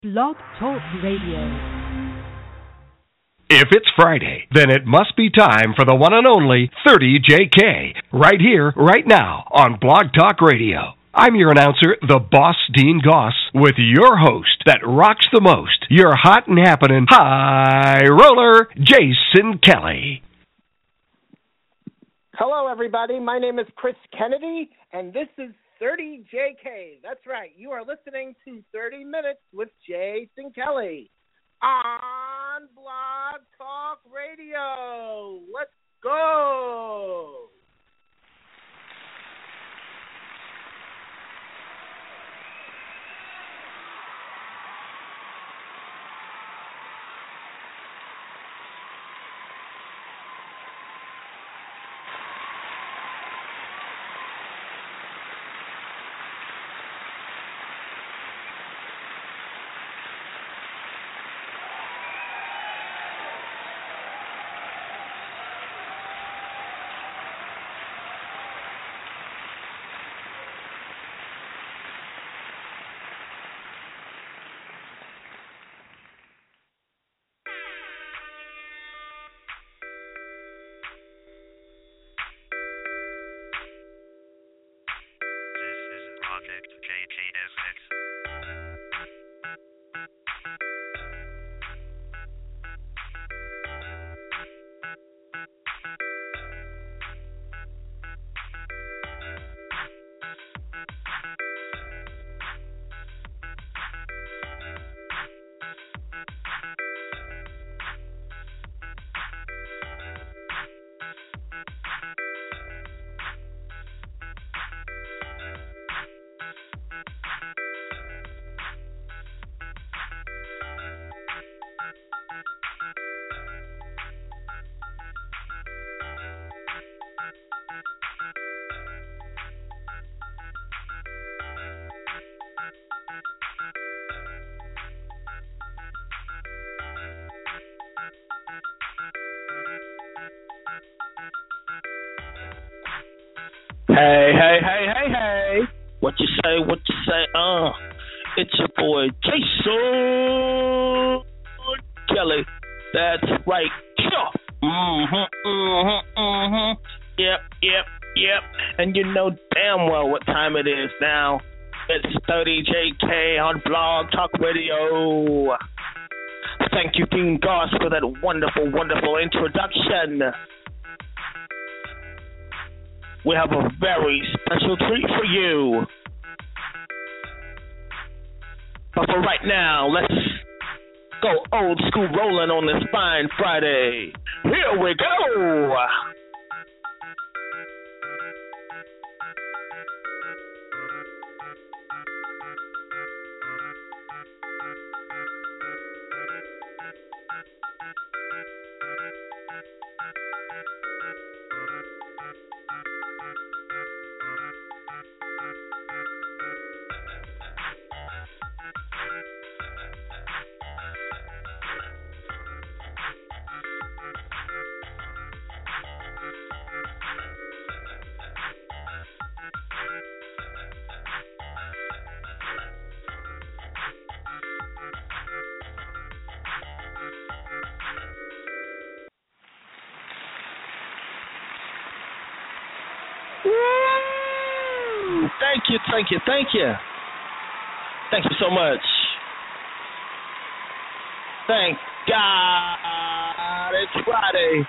Blog Talk Radio. If it's Friday, then it must be time for the one and only 30JK, right here, right now, on Blog Talk Radio. I'm your announcer, the Boss Dean Goss, with your host that rocks the most, your hot and happening high roller, Jason Kelly. Hello, everybody. My name is Chris Kennedy, and this is 30JK. That's right. You are listening to 30 Minutes with Jason Kelly on Blog Talk Radio. Let's go. Hey. What you say? It's your boy, Jason Kelly. That's right. Yep. And you know damn well what time it is now. It's 30JK on Blog Talk Radio. Thank you, Dean Goss, for that wonderful introduction. We have a very special treat for you. But for right now, let's go old school rolling on this fine Friday. Here we go. Thank you. Thank you so much. Thank God it's Friday.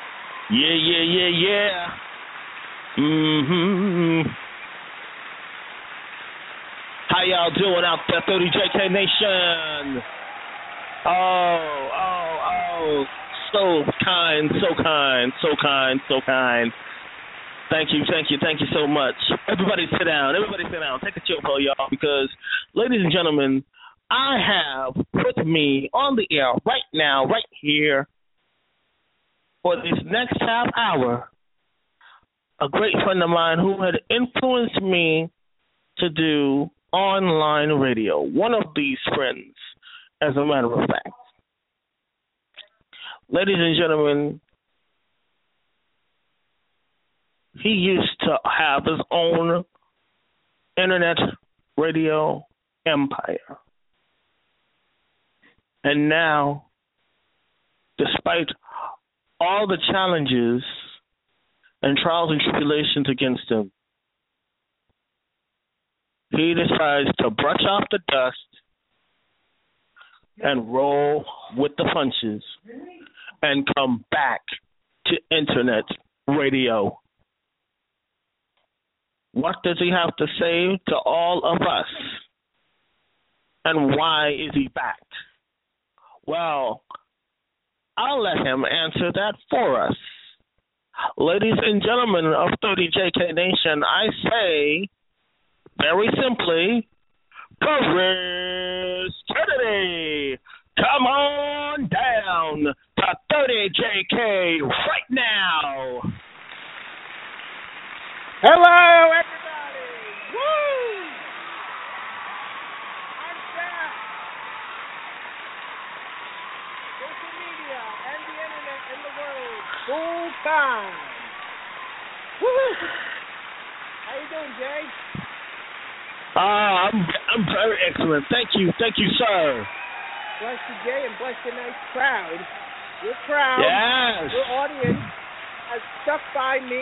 Yeah. How y'all doing out there, 30JK Nation? Oh. So kind. Thank you so much. Everybody sit down. Take a chill pill, y'all, because, ladies and gentlemen, I have with me on the air right now, right here, for this next half hour, a great friend of mine who had influenced me to do online radio. One of these friends, as a matter of fact. Ladies and gentlemen, he used to have his own internet radio empire. And now, despite all the challenges and trials and tribulations against him, he decides to brush off the dust and roll with the punches and come back to internet radio. What does he have to say to all of us? And why is he back? Well, I'll let him answer that for us. Ladies and gentlemen of 30JK Nation, I say, very simply, Chris Kennedy, come on down to 30JK right now. Hello, everybody. Woo! I'm back. Social media and the internet and the world full time. Woo! How you doing, Jay? I'm very excellent. Thank you, sir. Bless you, Jay, and bless your nice crowd. Your crowd, yes. Your audience has stuck by me.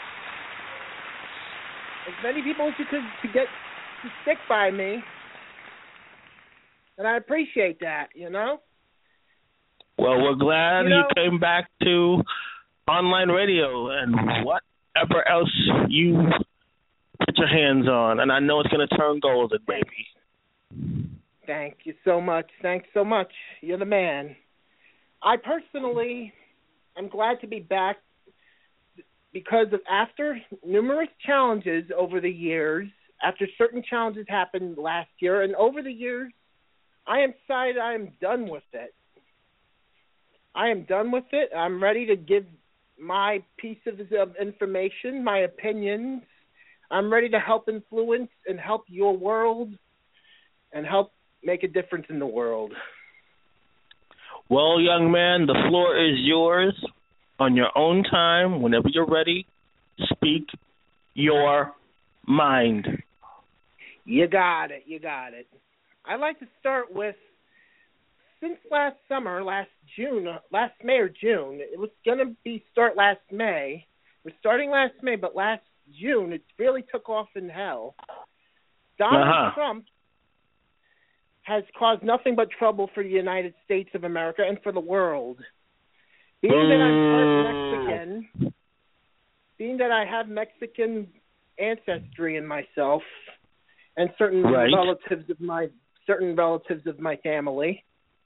As many people as you could to get to stick by me. And I appreciate that, you know? Well, we're glad you came back to online radio and whatever else you put your hands on. And I know it's going to turn golden, baby. Thank you so much. Thanks so much. You're the man. I personally am glad to be back because after numerous challenges over the years, after certain challenges happened last year, and over the years, I am decided I am done with it. I am done with it. I'm ready to give my pieces of information, my opinions. I'm ready to help influence and help your world and help make a difference in the world. Well, young man, the floor is yours. On your own time, whenever you're ready, speak your mind. You got it. I'd like to start with, since last May or June, it was going to start last May. We're starting last May, but last June, it really took off in hell. Donald Trump has caused nothing but trouble for the United States of America and for the world. Being that I'm part Mexican, being that I have Mexican ancestry in myself, and certain relatives of my family,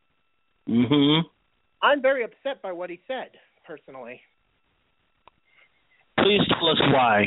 I'm very upset by what he said, personally. Please tell us why.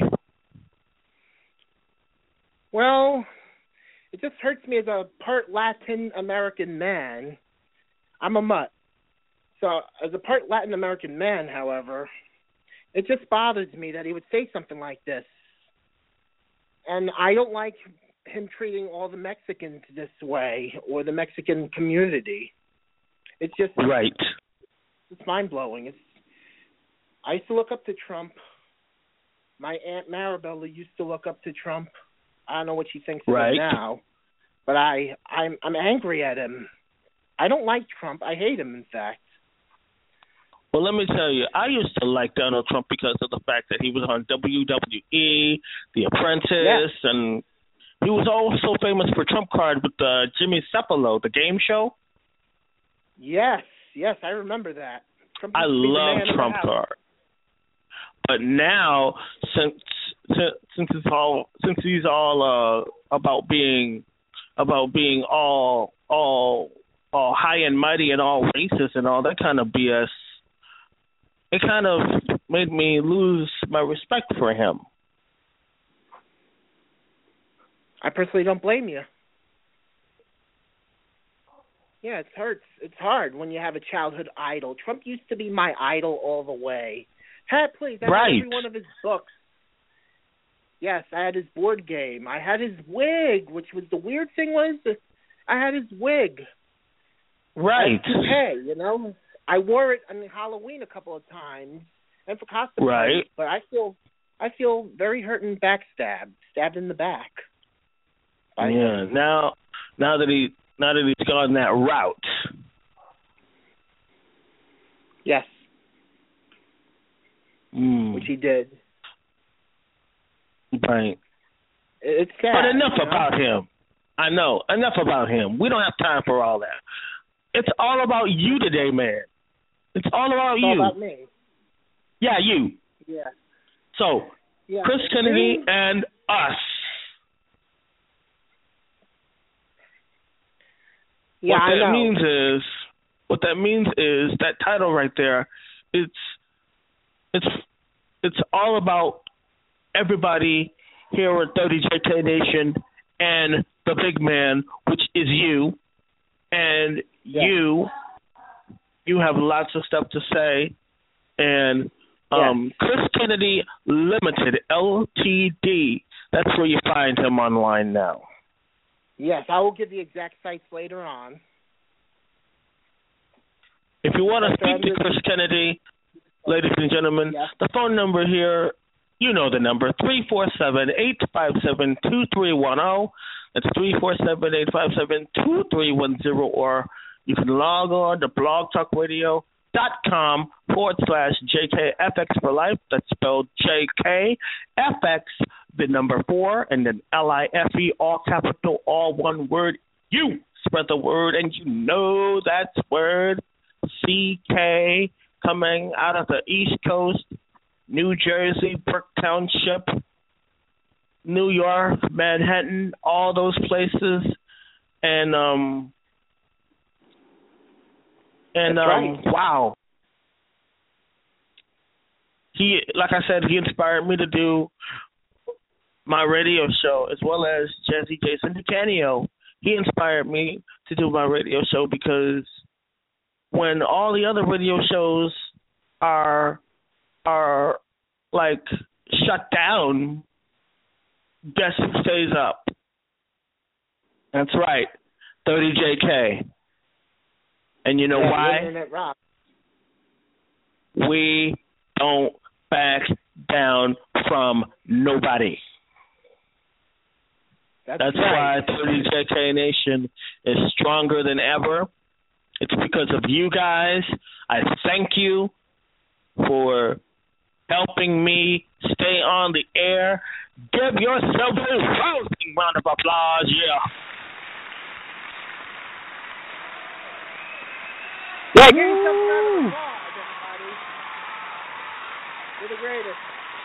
Well, it just hurts me as a part Latin American man. I'm a mutt. So, as a part Latin American man, however, it just bothers me that he would say something like this. And I don't like him treating all the Mexicans this way, or the Mexican community. It's just... Right. It's mind-blowing. I used to look up to Trump. My Aunt Maribel used to look up to Trump. I don't know what she thinks of him now. But I'm angry at him. I don't like Trump. I hate him, in fact. Well, let me tell you, I used to like Donald Trump because of the fact that he was on WWE, The Apprentice, and he was also famous for Trump Card with Jimmy Cepolo, the game show. Yes, I remember that. I love Trump Card. But now, since he's all about being all high and mighty and all racist and all that kind of BS, it kind of made me lose my respect for him. I personally don't blame you. Yeah, it hurts. It's hard when you have a childhood idol. Trump used to be my idol all the way. Please, I had every one of his books. Yes, I had his board game. I had his wig, which was the weird thing was I had his wig. Right. Hey, you know, I wore it on Halloween a couple of times and for costume. Right. But I feel very hurt and stabbed in the back. Yeah. Now that he's gone that route, Yes. Which he did. Right. It's sad. But enough about him. I know. Enough about him. We don't have time for all that. It's all about you today, man. It's all about you. It's all about me. Yeah, you. Yeah. So, yeah. Chris Kennedy and us. Yeah, I know. What that means is that title right there. It's all about everybody here at 30JK Nation and the big man, which is you. And you have lots of stuff to say. And Chris Kennedy Limited, LTD, that's where you find him online now. Yes, I will give the exact sites later on. If you want to speak to Chris Kennedy, ladies and gentlemen, the phone number here, you know the number, 347-857-2310. That's 347-857-2310, or you can log on to blogtalkradio.com/JKFX for life. That's spelled JKFX, the number 4, and then LIFE, all capital, all one word. You spread the word, and you know that's word. CK, coming out of the East Coast, New Jersey, Brick Township, New York, Manhattan, all those places, and right. Wow. He, like I said, he inspired me to do my radio show, as well as Jazzy Jason DeCanio. He inspired me to do my radio show because when all the other radio shows are like shut down, guess who stays up? That's right, 30JK. And you know why? Internet rock. We don't back down from nobody. That's right. why 30JK Nation is stronger than ever. It's because of you guys. I thank you for helping me stay on the air. Give yourself a rousing round of applause, Yeah, give yourself a round of applause, everybody. You're the greatest.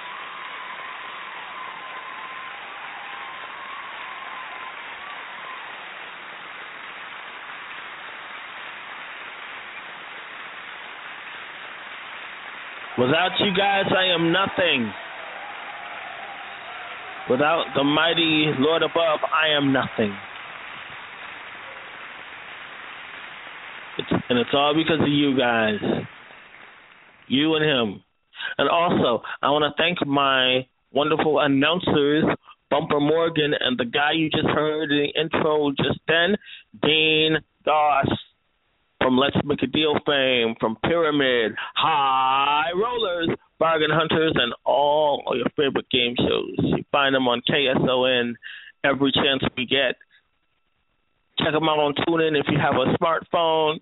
Without you guys, I am nothing. Without the mighty Lord above, I am nothing. It's all because of you guys. You and him. And also, I want to thank my wonderful announcers, Bumper Morgan, and the guy you just heard in the intro just then, Dean Goss, from Let's Make a Deal fame, from Pyramid, High Rollers, Bargain Hunters, and all your favorite game shows. You find them on KSON every chance we get. Check them out on TuneIn if you have a smartphone.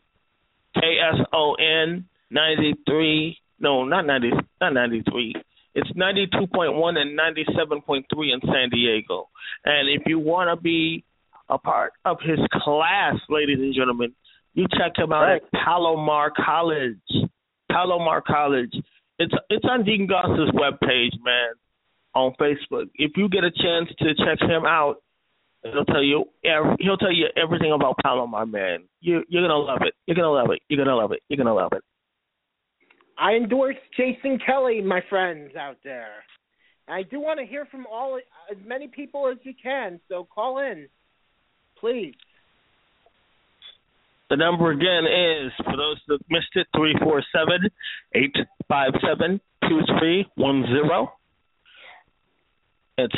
KSON 93. No, not 93. It's 92.1 and 97.3 in San Diego. And if you want to be a part of his class, ladies and gentlemen, you check him out at Palomar College. Palomar College. It's on Dean Goss's webpage, man, on Facebook. If you get a chance to check him out, he'll tell you everything about Palomar, man. You're gonna love it. You're gonna love it. You're gonna love it. You're gonna love it. I endorse Jason Kelly, my friends out there. I do want to hear from as many people as you can, so call in, please. The number again is, for those that missed it, 347-857-2310. It's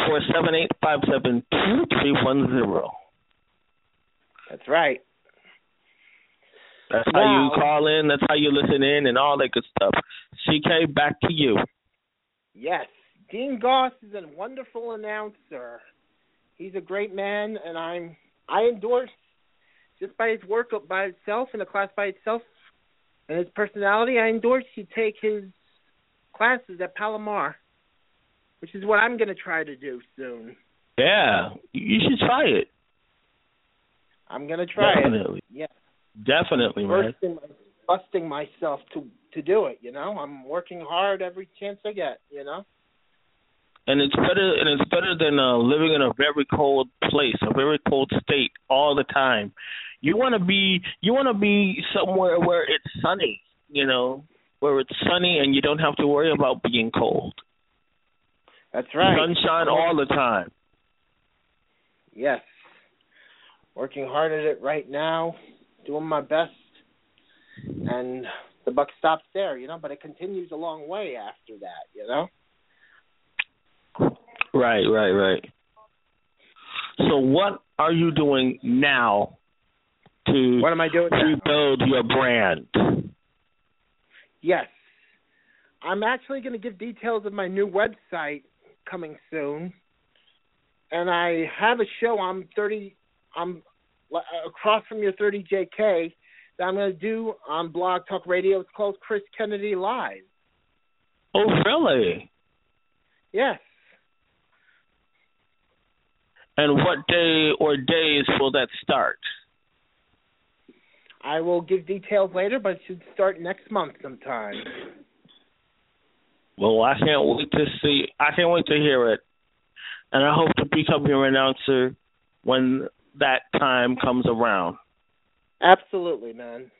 347-857-2310. That's right. That's how you call in. That's how you listen in and all that good stuff. CK, back to you. Yes. Dean Goss is a wonderful announcer. He's a great man, and I endorse, just by his work by itself, in a class by itself, and his personality, I endorse you take his classes at Palomar, which is what I'm going to try to do soon. Yeah, you should try it. I'm going to try Definitely. it. Yeah. Definitely, man. Busting myself to do it, you know? I'm working hard every chance I get, you know? And it's better than living in a very cold place, a very cold state all the time. You want to be somewhere where it's sunny, you know, where it's sunny and you don't have to worry about being cold. That's right. Sunshine all the time. Yes. Working hard at it right now, doing my best, and the buck stops there, you know, but it continues a long way after that, you know? Right. So what are you doing now to what am I doing rebuild your brand? Yes. I'm actually going to give details of my new website coming soon. And I have a show I'm across from your 30JK that I'm going to do on Blog Talk Radio. It's called Chris Kennedy Live. Oh, really? Yes. And what day or days will that start? I will give details later, but it should start next month sometime. Well, I can't wait to see. I can't wait to hear it. And I hope to become your announcer when that time comes around. Absolutely, man.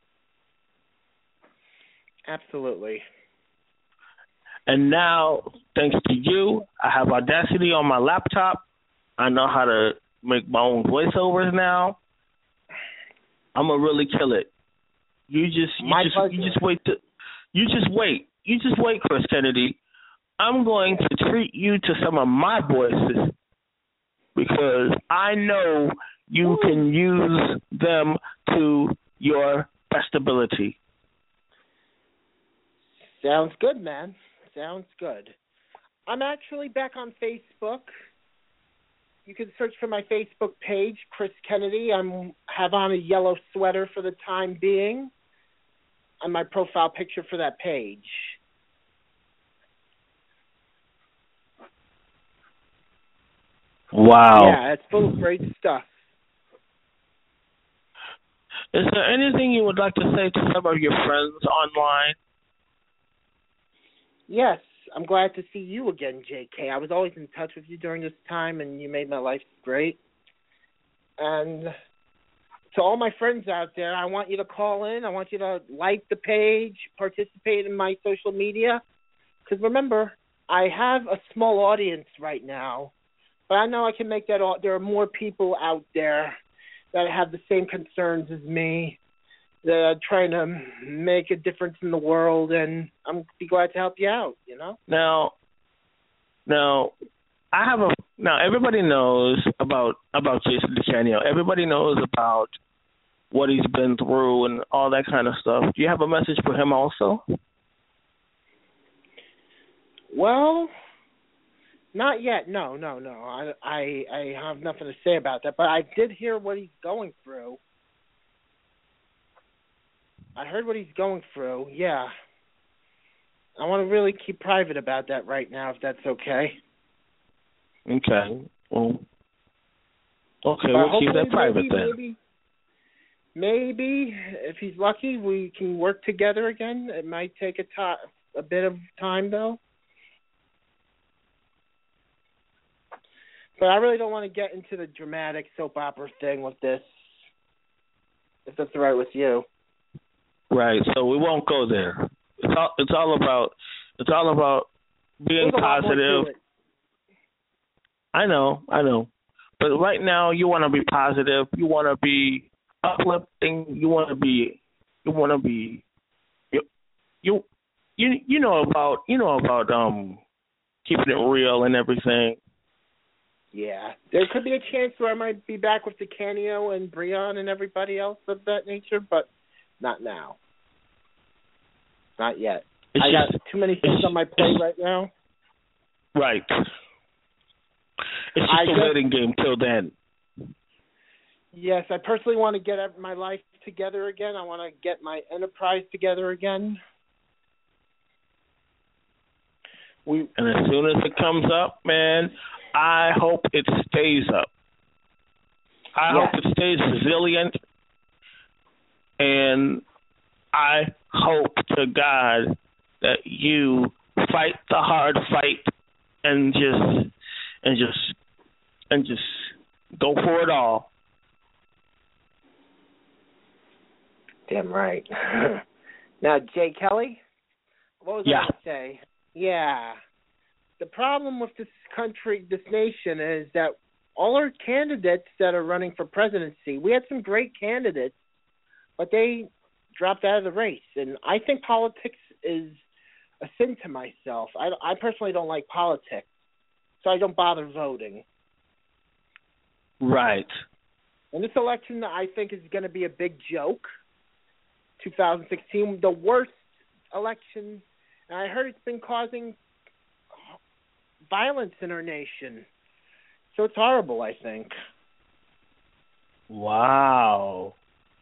Absolutely. And now, thanks to you, I have Audacity on my laptop. I know how to make my own voiceovers now. I'm gonna really kill it. You just wait, Chris Kennedy. I'm going to treat you to some of my voices because I know you can use them to your best ability. Sounds good, man. Sounds good. I'm actually back on Facebook. You can search for my Facebook page, Chris Kennedy. I have on a yellow sweater for the time being on my profile picture for that page. Wow. Yeah, it's full of great stuff. Is there anything you would like to say to some of your friends online? Yes. I'm glad to see you again, JK. I was always in touch with you during this time, and you made my life great. And to all my friends out there, I want you to call in. I want you to like the page, participate in my social media. Because remember, I have a small audience right now, but I know I can make that. There are more people out there that have the same concerns as me, that are trying to make a difference in the world, and I'm be glad to help you out, you know? Now everybody knows about Jason DeCanio. Everybody knows about what he's been through and all that kind of stuff. Do you have a message for him also? Well, not yet. No. I have nothing to say about that, but I did hear what he's going through. I heard what he's going through, yeah. I want to really keep private about that right now, if that's okay. Okay. Well, we'll keep that private then. Maybe, if he's lucky, we can work together again. It might take a bit of time, though. But I really don't want to get into the dramatic soap opera thing with this, if that's all right with you. Right, so we won't go there. It's all about being positive. I know. But right now you want to be positive, you want to be uplifting, you know about keeping it real and everything. Yeah. There could be a chance where I might be back with DeCanio and Breon and everybody else of that nature, but not now. Not yet. I got too many things on my plate right now. Right. It's just a waiting game till then. Yes, I personally want to get my life together again. I want to get my enterprise together again. And as soon as it comes up, man, I hope it stays up. I hope it stays resilient. And I hope to God that you fight the hard fight and just go for it all. Damn right. Now, Jay Kelly, what was I going to say? Yeah. The problem with this country, this nation, is that all our candidates that are running for presidency, we had some great candidates, but they dropped out of the race. And I think politics is a sin to myself. I personally don't like politics, so I don't bother voting. Right. And this election, I think, is going to be a big joke. 2016, the worst election, and I heard it's been causing violence in our nation. So it's horrible, I think. Wow.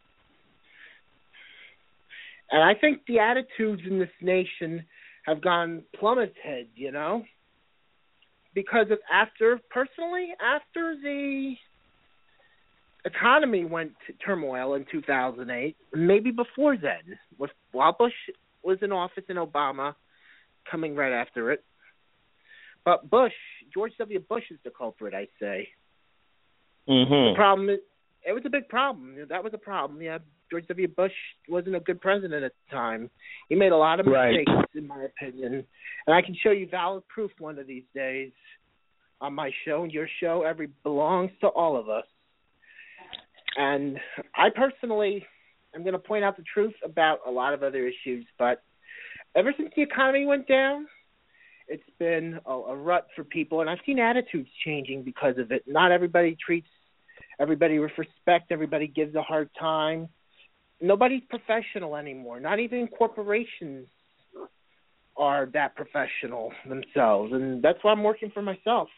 And I think the attitudes in this nation have gone plummeted, you know? Because after the economy went to turmoil in 2008, maybe before then, while Bush was in office and Obama coming right after it. But George W. Bush is the culprit, I say. Mm-hmm. The problem is, it was a big problem. That was a problem. Yeah, George W. Bush wasn't a good president at the time. He made a lot of mistakes, in my opinion. And I can show you valid proof one of these days on my show and your show. Belongs to all of us. And I personally am going to point out the truth about a lot of other issues, but ever since the economy went down, it's been a rut for people, and I've seen attitudes changing because of it. Not everybody treats everybody with respect. Everybody gives a hard time. Nobody's professional anymore. Not even corporations are that professional themselves, and that's why I'm working for myself.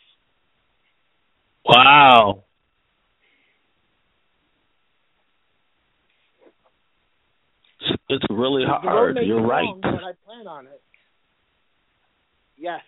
Wow. It's really hard. You're right. But I plan on it. Yes.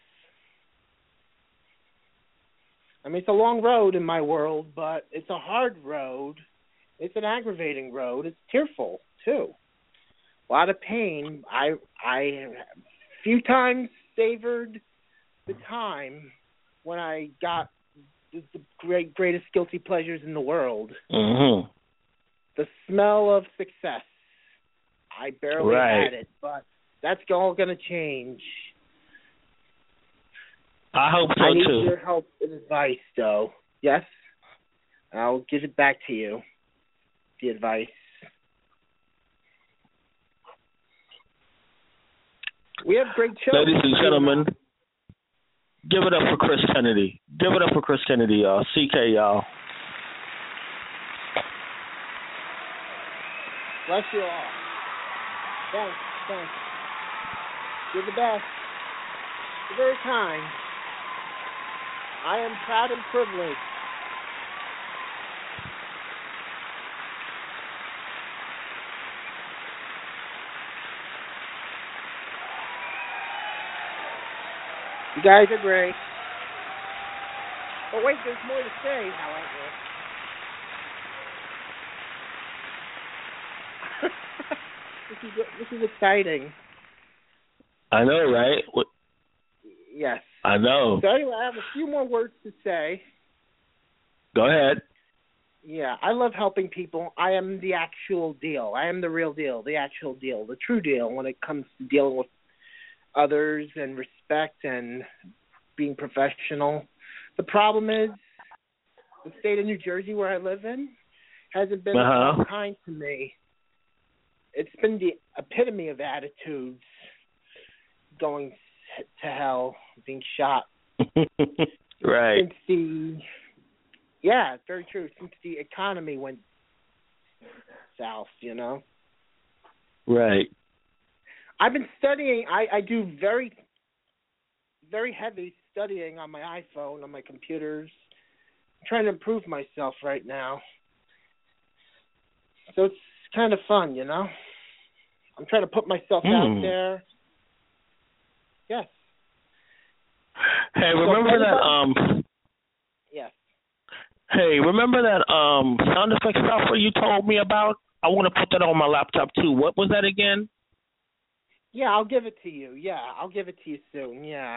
I mean, it's a long road in my world, but it's a hard road. It's an aggravating road. It's tearful, too. A lot of pain. I few times savored the time when I got the greatest guilty pleasures in the world. Mm-hmm. The smell of success. I barely had it, but that's all going to change. I hope so, I need too. your help and advice, though. Yes? I'll give it back to you, the advice. We have great shows. Ladies and gentlemen, give it up for Chris Kennedy. Give it up for Chris Kennedy, y'all. CK, y'all. Bless you all. Thanks. You're the best. You're very kind. I am proud and privileged. You guys are great. But wait, there's more to say, however. This is exciting. I know, right? Yes. I know. So anyway, I have a few more words to say. Go ahead. Yeah, I love helping people. I am the actual deal. I am the real deal, the actual deal, the true deal when it comes to dealing with others and respect and being professional. The problem is the state of New Jersey, where I live in, hasn't been so kind to me. It's been the epitome of attitudes, going to hell, being shot. Right. Yeah, very true. Since the economy went south, you know. Right. I've been studying. I do very, very heavy studying on my iPhone, on my computers. I'm trying to improve myself right now. So it's kind of fun, you know. I'm trying to put myself out there. Yes. Hey, remember that? Yes. Hey, remember that sound effect software you told me about? I want to put that on my laptop too. What was that again? Yeah, I'll give it to you. Yeah, I'll give it to you soon. Yeah.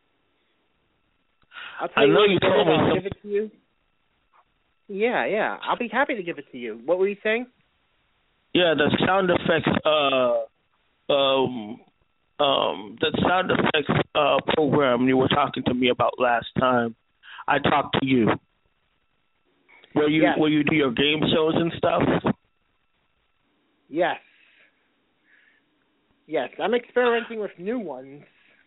I'll tell you. I know you told me. I'll give it to you. Yeah. I'll be happy to give it to you. What were you saying? Yeah, the sound effects. That sound effects program you were talking to me about last time. I talked to you. Where you do your game shows and stuff? Yes. I'm experimenting with new ones.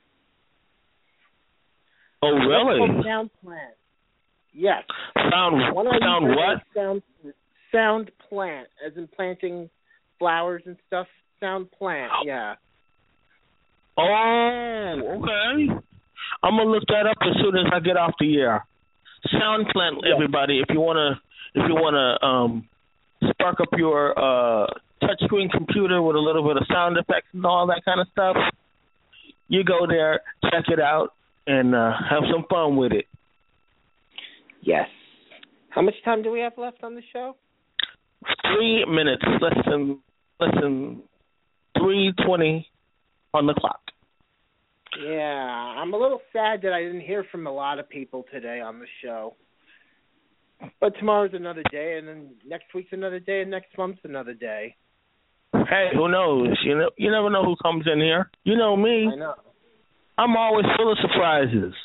Oh, really? Sound Plant. Yes. Sound what? Sound Plant, as in planting flowers and stuff. Sound Plant, yeah. Oh, okay. I'm gonna look that up as soon as I get off the air. Sound Plant, everybody. If you wanna spark up your touchscreen computer with a little bit of sound effects and all that kind of stuff, you go there, check it out, and have some fun with it. Yes. How much time do we have left on the show? 3 minutes. Less than 3:20 on the clock. Yeah, I'm a little sad that I didn't hear from a lot of people today on the show. But tomorrow's another day, and then next week's another day, and next month's another day. Hey, who knows? You never know who comes in here. You know me. I know. I'm always full of surprises.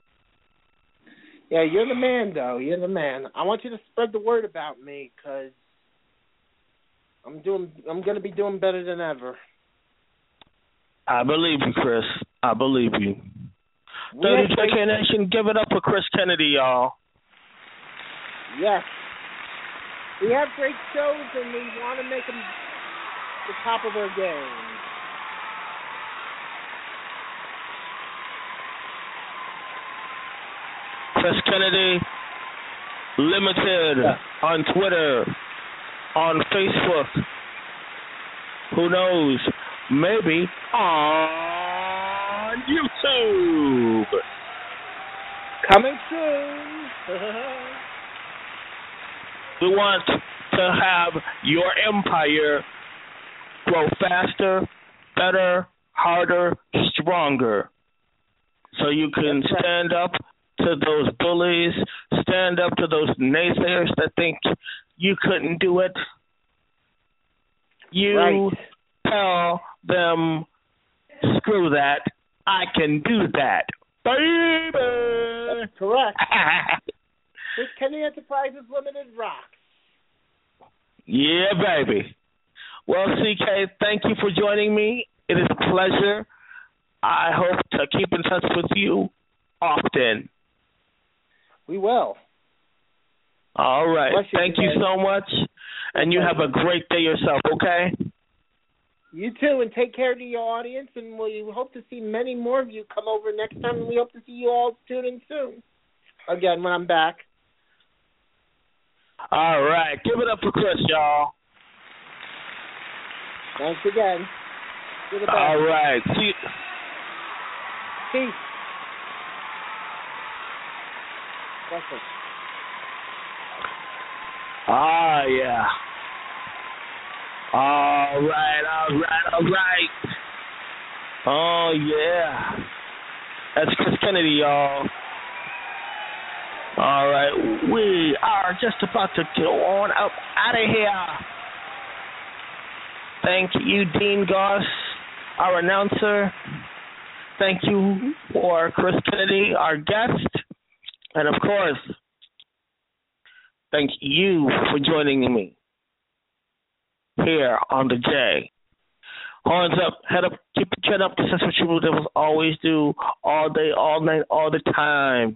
Yeah, you're the man, though. You're the man. I want you to spread the word about me, because I'm going to be doing better than ever. I believe you, Chris. I believe you. 30JK Nation, give it up for Chris Kennedy, y'all. Yes. We have great shows, and we want to make them the top of their game. Chris Kennedy Limited on Twitter, on Facebook. Who knows? Maybe on YouTube. Coming soon. We want to have your empire grow faster, better, harder, stronger. So you can stand up to those bullies, stand up to those naysayers that think you couldn't do it. You tell them, screw that, I can do that. Baby! That's correct. This Kennedy Enterprises Limited rocks. Yeah, baby. Well, CK, thank you for joining me. It is a pleasure. I hope to keep in touch with you often. We will. All right. Thank you so much. And you have a great day yourself, okay? You too, and take care to your audience, and we hope to see many more of you come over next time, and we hope to see you all tune in soon. Again, when I'm back. All right. Give it up for Chris, y'all. Thanks again. You're the best. All right. See you. Peace. Blessings. Ah, yeah. All right. Oh, yeah. That's Chris Kennedy, y'all. All right. We are just about to go on up out of here. Thank you, Dean Goss, our announcer. Thank you for Chris Kennedy, our guest. And, of course, thank you for joining me here on the J. Horns up, head up, keep your chin up. That's what you devils always do, all day, all night, all the time.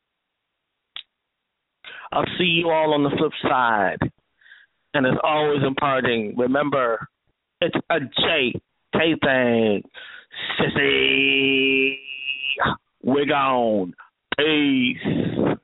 I'll see you all on the flip side. And as always imparting, remember, it's a JK thing. Sissy, we're gone. Peace.